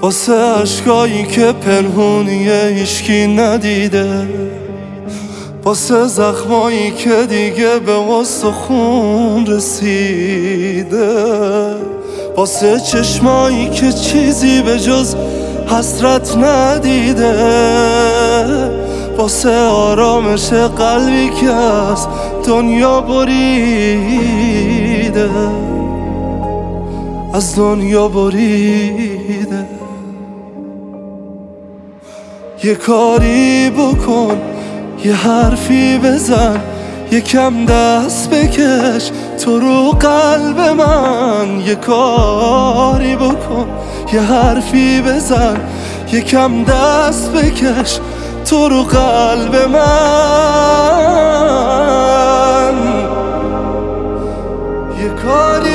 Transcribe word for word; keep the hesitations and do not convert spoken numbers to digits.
واسه عشقایی که پنهونیه هیشکی ندیده، واسه زخمایی که دیگه به واسه خون رسیده، واسه چشمایی که چیزی به جز حسرت ندیده، واسه آرامش قلبی که از دنیا بریده، از دنیا بریده. یه کاری بکن، یه حرفی بزن، یکم دست بکش تو رو قلب من. یه کاری بکن، یه حرفی بزن، یکم دست بکش تو رو قلب من. یه کاری